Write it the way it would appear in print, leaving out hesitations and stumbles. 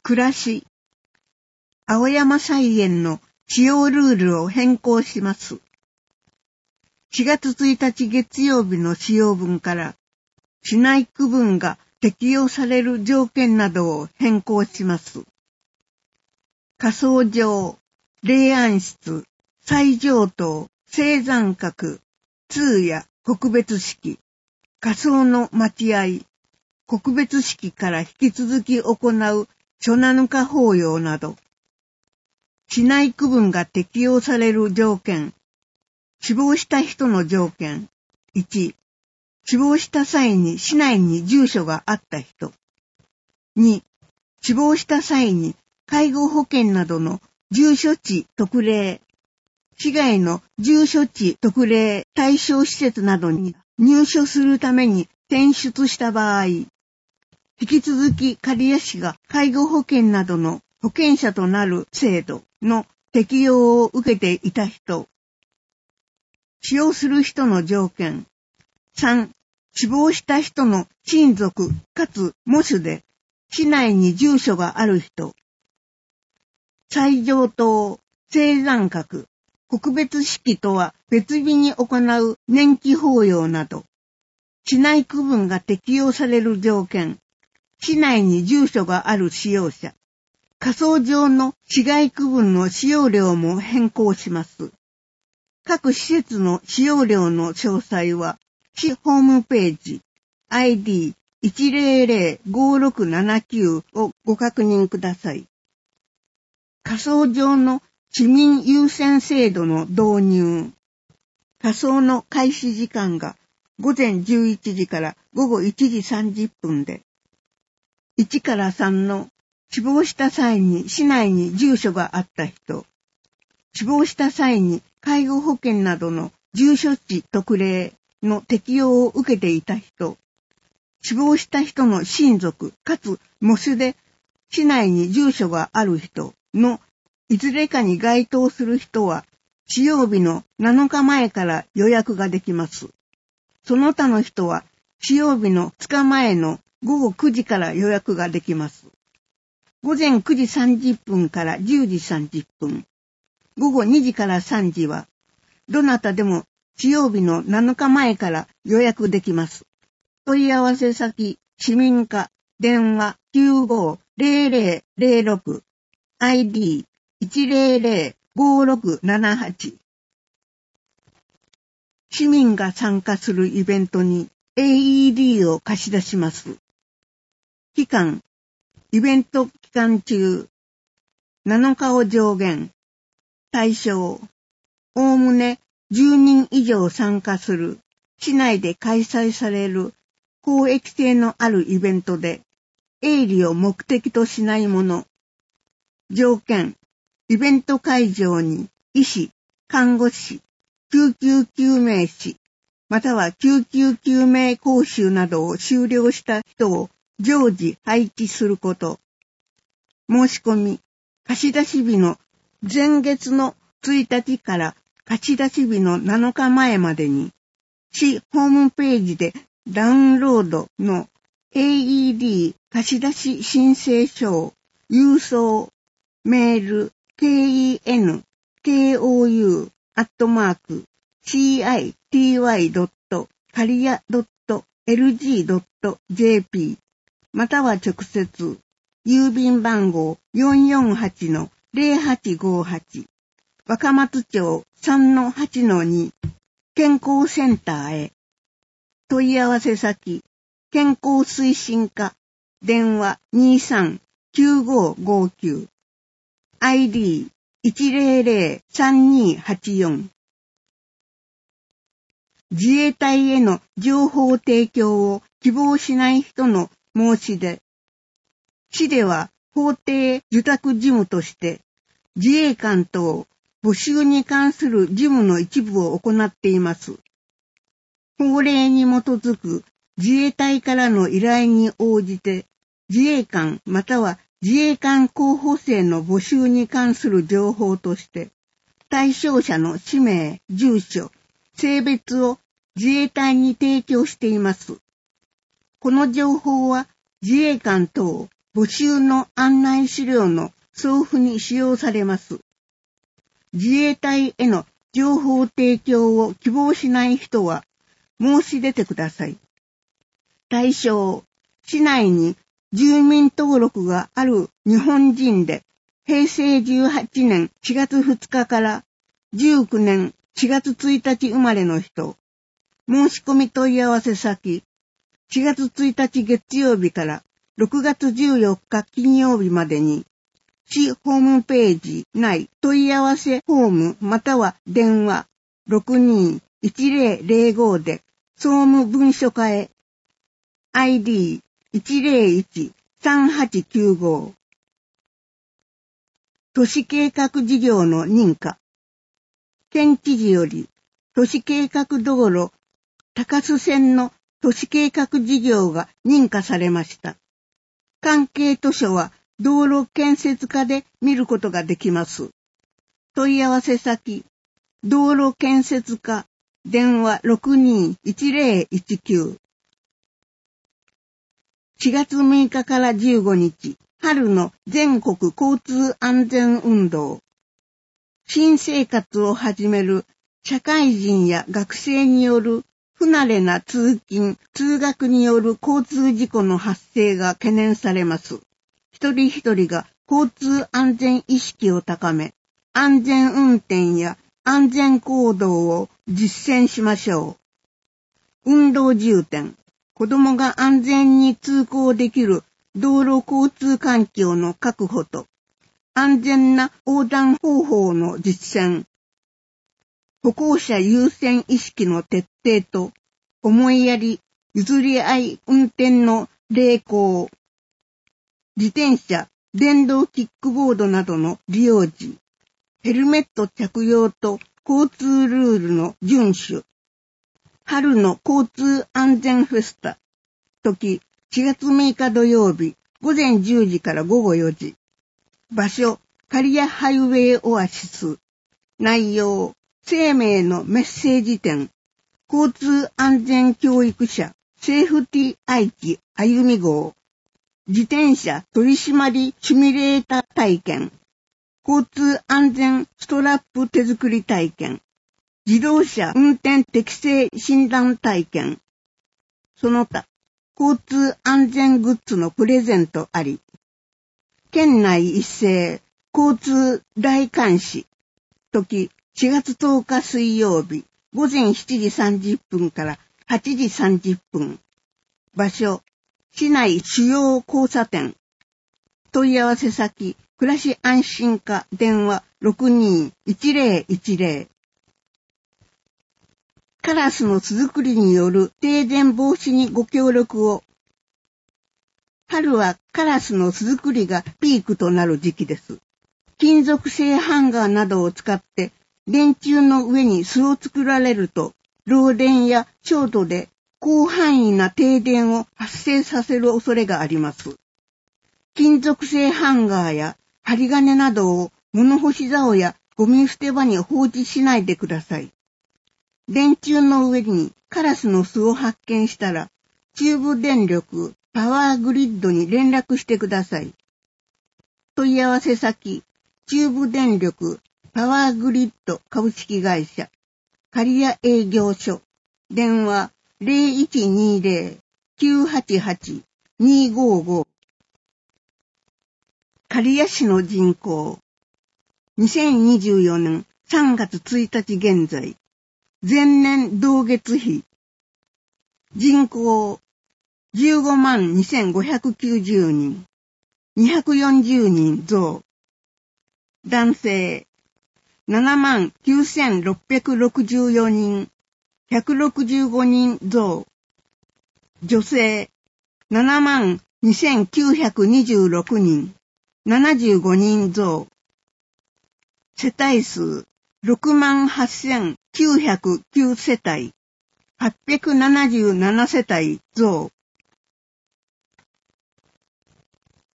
暮らし、青山菜園の使用ルールを変更します。4月1日月曜日の使用分から、市内区分が適用される条件などを変更します。仮想上、霊安室、最上等、正山閣、通夜、告別式、仮想の待合、告別式から引き続き行う初七日法要など、市内区分が適用される条件、死亡した人の条件、1、死亡した際に市内に住所があった人、2、死亡した際に介護保険などの住所地特例、市外の住所地特例対象施設などに入所するために転出した場合、引き続き刈谷市が介護保険などの保険者となる制度の適用を受けていた人、使用する人の条件、3、死亡した人の親族かつ母子で市内に住所がある人、最上等、正山閣、告別式とは別日に行う年季法要など、市内区分が適用される条件、市内に住所がある使用者、仮想上の市外区分の使用料も変更します。各施設の使用料の詳細は、市ホームページ ID1005679 をご確認ください。仮想上の市民優先制度の導入。仮想の開始時間が午前11時から午後1時30分で、1から3の死亡した際に市内に住所があった人、死亡した際に介護保険などの住所地特例の適用を受けていた人、死亡した人の親族かつ母子で市内に住所がある人のいずれかに該当する人は使用日の7日前から予約ができます。その他の人は使用日の2日前の午後9時から予約ができます。午前9時30分から10時30分、午後2時から3時は、どなたでも使用日の7日前から予約できます。問い合わせ先、市民課、電話950006、ID1005678。市民が参加するイベントに AED を貸し出します。期間、イベント期間中、7日を上限、対象、おおむね10人以上参加する、市内で開催される公益性のあるイベントで、営利を目的としないもの。条件、イベント会場に医師、看護師、救急救命士、または救急救命講習などを修了した人を常時配置すること。申し込み、貸し出し日の前月の1日から貸し出し日の7日前までに、市ホームページでダウンロードの AED 貸し出し申請書を郵送、メール、ken.city.caria.lg.jp または直接、郵便番号 448-0858 若松町 3-8-2 健康センターへ。問い合わせ先、健康推進課、電話23-9559 ID1003284。自衛隊への情報提供を希望しない人の申し出。市では法定受託事務として自衛官等募集に関する事務の一部を行っています。法令に基づく自衛隊からの依頼に応じて自衛官または自衛官候補生の募集に関する情報として対象者の氏名、住所、性別を自衛隊に提供しています。この情報は自衛官等募集の案内資料の送付に使用されます。自衛隊への情報提供を希望しない人は申し出てください。対象、市内に住民登録がある日本人で、平成18年4月2日から19年4月1日生まれの人、申し込み問い合わせ先、4月1日月曜日から6月14日金曜日までに、市ホームページ内問い合わせフォームまたは電話 62-1005 で総務文書課へ ID101-3895 都市計画事業の認可。県知事より都市計画道路高須線の都市計画事業が認可されました。関係図書は道路建設課で見ることができます。問い合わせ先、道路建設課、電話 62-1019。4月6日から15日、春の全国交通安全運動。新生活を始める社会人や学生による不慣れな通勤・通学による交通事故の発生が懸念されます。一人一人が交通安全意識を高め、安全運転や安全行動を実践しましょう。運動重点、子どもが安全に通行できる道路交通環境の確保と、安全な横断方法の実践、歩行者優先意識の徹底と、思いやり、譲り合い運転の励行、自転車、電動キックボードなどの利用時、ヘルメット着用と交通ルールの遵守、春の交通安全フェスタ、時4月6日土曜日、午前10時から午後4時、場所、刈谷ハイウェイオアシス、内容、生命のメッセージ展、交通安全教育者、セーフティ愛知歩み号、自転車取締りシミュレーター体験、交通安全ストラップ手作り体験、自動車運転適正診断体験、その他、交通安全グッズのプレゼントあり、県内一斉交通大監視、時4月10日水曜日、午前7時30分から8時30分、場所、市内主要交差点、問い合わせ先、暮らし安心課電話 62-1010。カラスの巣作りによる停電防止にご協力を。春はカラスの巣作りがピークとなる時期です。金属製ハンガーなどを使って電柱の上に巣を作られると、漏電やショートで広範囲な停電を発生させる恐れがあります。金属製ハンガーや針金などを物干し竿やゴミ捨て場に放置しないでください。電柱の上にカラスの巣を発見したら、中部電力パワーグリッドに連絡してください。問い合わせ先、中部電力パワーグリッド株式会社、刈谷営業所、電話 0120-988-255。刈谷市の人口、2024年3月1日現在、前年同月比、人口152,590人、240人増、男性79,664人、165人増、女性72,926人、75人増、世帯数68,909世帯、877世帯増、